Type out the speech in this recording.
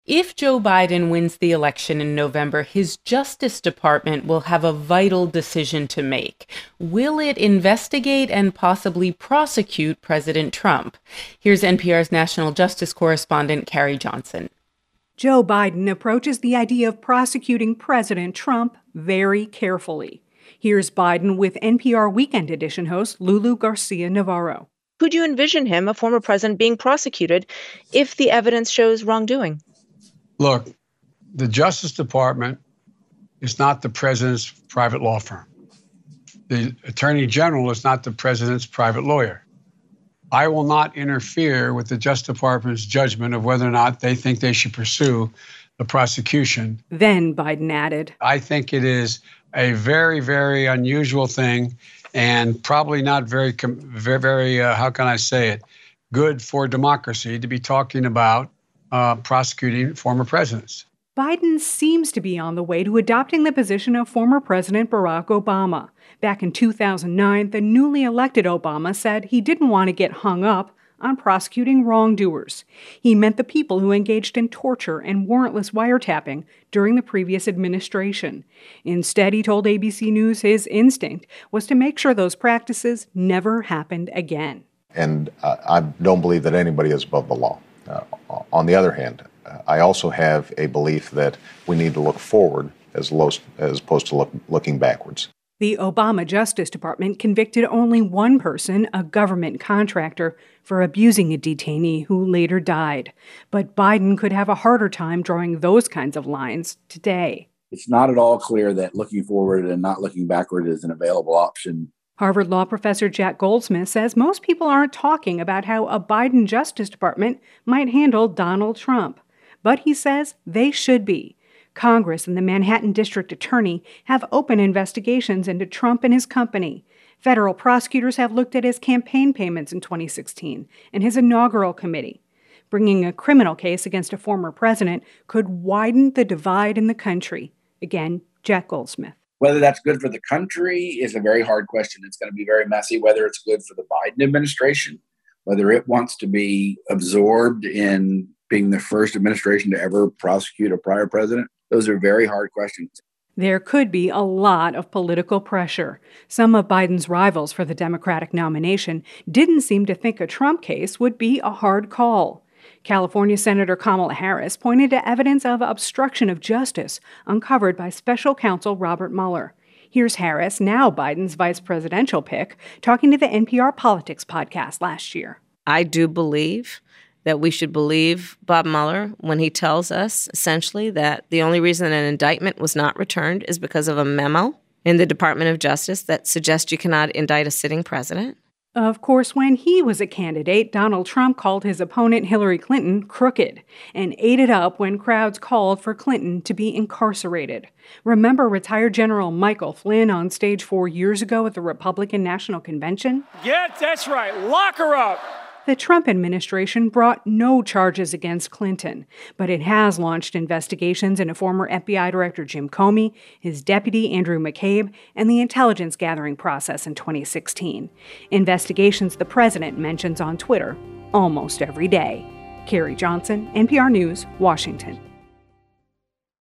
If Joe Biden wins the election in November, his Justice Department will have a vital decision to make. Will it investigate and possibly prosecute President Trump? Here's NPR's national justice correspondent, Carrie Johnson. Joe Biden approaches the idea of prosecuting President Trump very carefully. Here's Biden with NPR Weekend Edition host Lulu Garcia-Navarro. Could you envision him, a former president, being prosecuted if the evidence shows wrongdoing? Look, the Justice Department is not the president's private law firm. The Attorney General is not the president's private lawyer. I will not interfere with the Justice Department's judgment of whether or not they think they should pursue the prosecution. Then Biden added, I think it is a very, very unusual thing and probably not very, how can I say it, good for democracy to be talking about prosecuting former presidents. Biden seems to be on the way to adopting the position of former President Barack Obama. Back in 2009, the newly elected Obama said he didn't want to get hung up on prosecuting wrongdoers. He meant the people who engaged in torture and warrantless wiretapping during the previous administration. Instead, he told ABC News his instinct was to make sure those practices never happened again. And I don't believe that anybody is above the law. On the other hand, I also have a belief that we need to look forward as opposed to looking backwards. The Obama Justice Department convicted only one person, a government contractor, for abusing a detainee who later died. But Biden could have a harder time drawing those kinds of lines today. It's not at all clear that looking forward and not looking backward is an available option. Harvard law professor Jack Goldsmith says most people aren't talking about how a Biden Justice Department might handle Donald Trump. But he says they should be. Congress and the Manhattan District Attorney have open investigations into Trump and his company. Federal prosecutors have looked at his campaign payments in 2016 and his inaugural committee. Bringing a criminal case against a former president could widen the divide in the country. Again, Jack Goldsmith. Whether that's good for the country is a very hard question. It's going to be very messy. Whether it's good for the Biden administration, whether it wants to be absorbed in being the first administration to ever prosecute a prior president, those are very hard questions. There could be a lot of political pressure. Some of Biden's rivals for the Democratic nomination didn't seem to think a Trump case would be a hard call. California Senator Kamala Harris pointed to evidence of obstruction of justice uncovered by special counsel Robert Mueller. Here's Harris, now Biden's vice presidential pick, talking to the NPR Politics podcast last year. I do believe that we should believe Bob Mueller when he tells us, essentially, that the only reason an indictment was not returned is because of a memo in the Department of Justice that suggests you cannot indict a sitting president. Of course, when he was a candidate, Donald Trump called his opponent Hillary Clinton crooked and ate it up when crowds called for Clinton to be incarcerated. Remember retired General Michael Flynn on stage 4 years ago at the Republican National Convention? Yeah, that's right. Lock her up. The Trump administration brought no charges against Clinton, but it has launched investigations into former FBI Director Jim Comey, his deputy Andrew McCabe, and the intelligence gathering process in 2016. Investigations the president mentions on Twitter almost every day. Carrie Johnson, NPR News, Washington.